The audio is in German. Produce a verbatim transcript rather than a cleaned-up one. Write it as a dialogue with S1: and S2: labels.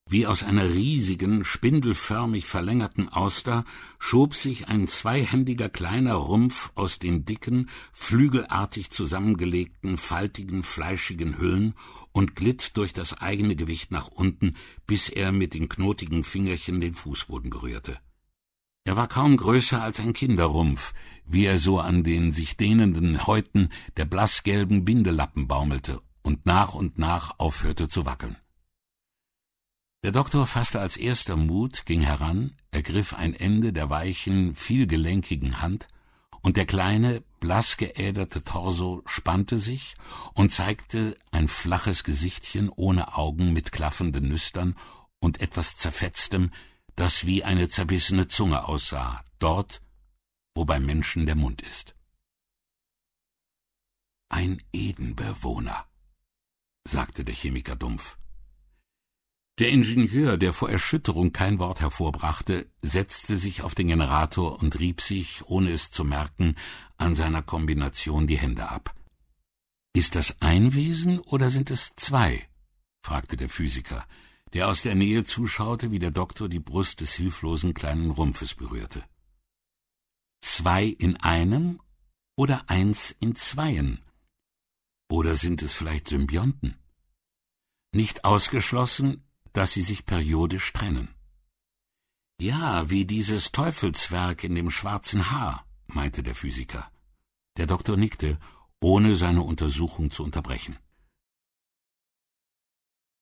S1: Wie aus einer riesigen, spindelförmig verlängerten Auster schob sich ein zweihändiger kleiner Rumpf aus den dicken, flügelartig zusammengelegten, faltigen, fleischigen Hüllen und glitt durch das eigene Gewicht nach unten, bis er mit den knotigen Fingerchen den Fußboden berührte. Er war kaum größer als ein Kinderrumpf, wie er so an den sich dehnenden Häuten der blassgelben Bindelappen baumelte und nach und nach aufhörte zu wackeln. Der Doktor fasste als erster Mut, ging heran, ergriff ein Ende der weichen, vielgelenkigen Hand, und der kleine, blass geäderte Torso spannte sich und zeigte ein flaches Gesichtchen ohne Augen mit klaffenden Nüstern und etwas Zerfetztem, das wie eine zerbissene Zunge aussah, dort, wo beim Menschen der Mund ist. »Ein Edenbewohner«, sagte der Chemiker dumpf. Der Ingenieur, der vor Erschütterung kein Wort hervorbrachte, setzte sich auf den Generator und rieb sich, ohne es zu merken, an seiner Kombination die Hände ab. »Ist das ein Wesen oder sind es zwei?« fragte der Physiker, der aus der Nähe zuschaute, wie der Doktor die Brust des hilflosen kleinen Rumpfes berührte. »Zwei in einem oder eins in zweien? Oder sind es vielleicht Symbionten? Nicht ausgeschlossen, dass sie sich periodisch trennen.« »Ja, wie dieses Teufelswerk in dem schwarzen Haar«, meinte der Physiker. Der Doktor nickte, ohne seine Untersuchung zu unterbrechen.